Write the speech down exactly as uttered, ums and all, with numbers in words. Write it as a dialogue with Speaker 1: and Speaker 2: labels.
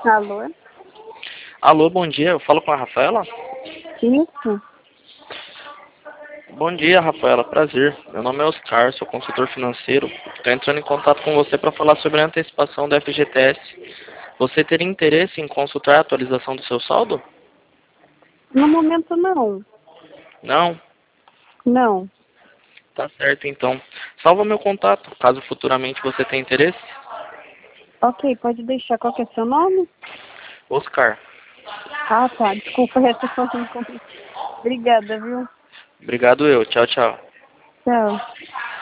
Speaker 1: Alô?
Speaker 2: Alô, bom dia. Eu falo com a Rafaela?
Speaker 1: Isso?
Speaker 2: Bom dia, Rafaela. Prazer. Meu nome é Oscar, sou consultor financeiro. Estou entrando em contato com você para falar sobre a antecipação do F G T S. Você teria interesse em consultar a atualização do seu saldo?
Speaker 1: No momento, não.
Speaker 2: Não?
Speaker 1: Não.
Speaker 2: Tá certo, então. Salva meu contato, caso futuramente você tenha interesse.
Speaker 1: Ok, pode deixar. Qual que é seu nome?
Speaker 2: Oscar.
Speaker 1: Ah, tá. Desculpa, eu tô falando comigo. Obrigada, viu?
Speaker 2: Obrigado eu. Tchau, tchau.
Speaker 1: Tchau.